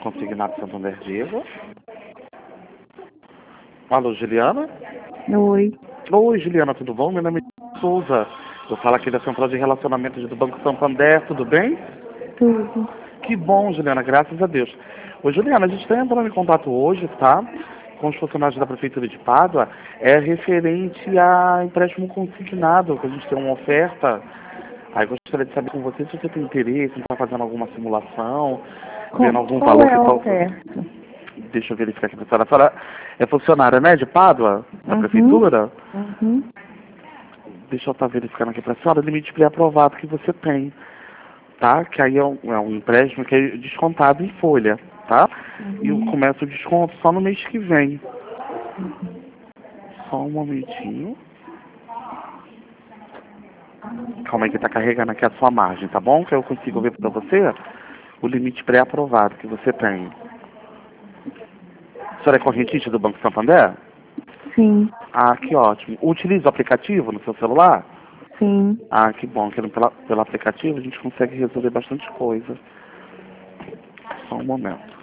Consignado Santander Diego. Alô, Juliana? Oi. Oi, Juliana, tudo bom? Meu nome é Souza. Eu falo aqui da Central de Relacionamentos do Banco Santander, tudo bem? Tudo. Que bom, Juliana, graças a Deus. Ô, Juliana, a gente está entrando em contato hoje, tá? Com os funcionários da Prefeitura de Pádua, é referente a empréstimo consignado, que a gente tem uma oferta. Aí gostaria de saber com você se você tem interesse em estar fazendo alguma simulação, vendo algum Qual valor é que a tal. oferta? Deixa eu verificar aqui, pessoal. A senhora é funcionária, né, de Pádua, da Uhum. Prefeitura? Uhum. Deixa eu estar verificando aqui para a senhora o limite pré-aprovado que você tem, tá? Que aí é um empréstimo que é descontado em folha, tá? E Uhum. começa o desconto só no mês que vem. Só um momentinho. Calma aí que tá carregando aqui a sua margem, tá bom? Que eu consigo ver para você o limite pré-aprovado que você tem. A senhora é correntista do Banco Santander? Sim. Ah, que ótimo. Utiliza o aplicativo no seu celular? Sim. Ah, que bom. Que pelo aplicativo a gente consegue resolver bastante coisa. Só um momento.